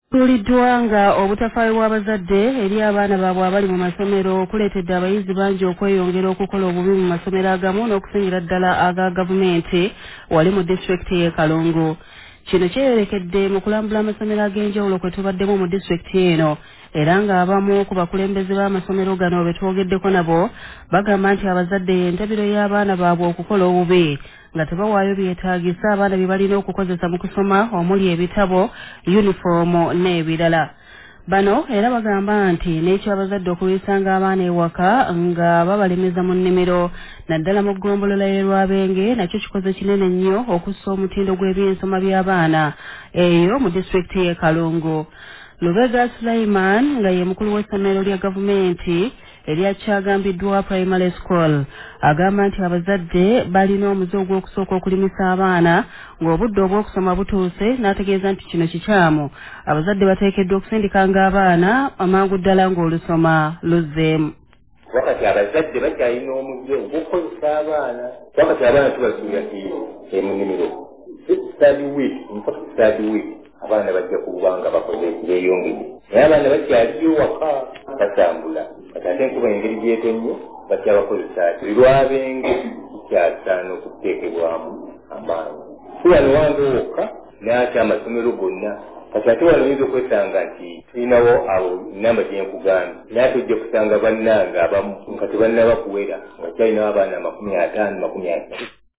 Tuliddwa nga obutafaayo bw'abazadde eri abaana baabwe abali mu masomero kuleetedde abayizi bangi okweyongera okukola obubi mu masomero agamu n'okusingira ddala aga gavumenti wali mu disitulikiti y'e Kalungu. Kino kyeyolekedde mu kulambula amasomero ag'enjawulo kwe tubaddemu mu disitulikiti eno era ng'abamu ku bakulembeze b'amasomero gano be twogeddeko nabo bagamba nti abazadde y'entabiro y'abaana baabwe okukola obubi nga tebawaayo byetaagisa abaana bye balina okukozesa mu kusoma omuli ebitabo, yunifoomu n'ebirala. Bano era bagamba nti n'ekyo abazadde okulwisanga abaana ewaka nga babalemeza mu nnimiro naddala mu ggombolola y'e Lwabenge nakyo kikoze kinene nnyo okussa omutindo gw'ebyensoma by'abaana eyo mu disitulikiti y'e Kalungu. Lubega Sulaiman nga ye mukulu w'essomero lya gavumenti erya Kyagambiddwa Primary School agamba nti abazadde balina omuze ogw'okusooka okulimisa abaana ng'obudde obw'okusoma butuuse n'ategeeza nti kino kikyamu. Abazadde bateekeddwa okusindikanga abaana amangu ddala ng'olusoma luzzeemu. Wakati abazadde bakyalina omuze ogw'okukozesa abaana wakati abaana tubasuubira mu nnimiro third week abaana bajja kuba nga bakoze beeyongere naye abaana bakyaliyo waka basambula kati ate enkuba engeri gyetonnye bakyabakozesa buli Lwabenge kikyasaana okuteekebwamu amaanyi si wano wange wokka n'ate amasomero gonna kati ate wano oyinza okwesanga nti tulinawo abo namba gyenkugambye naye ate ojja kusanga bannanga abamu nga tebannaba kuwera nga kyalinawo abaana 50-60.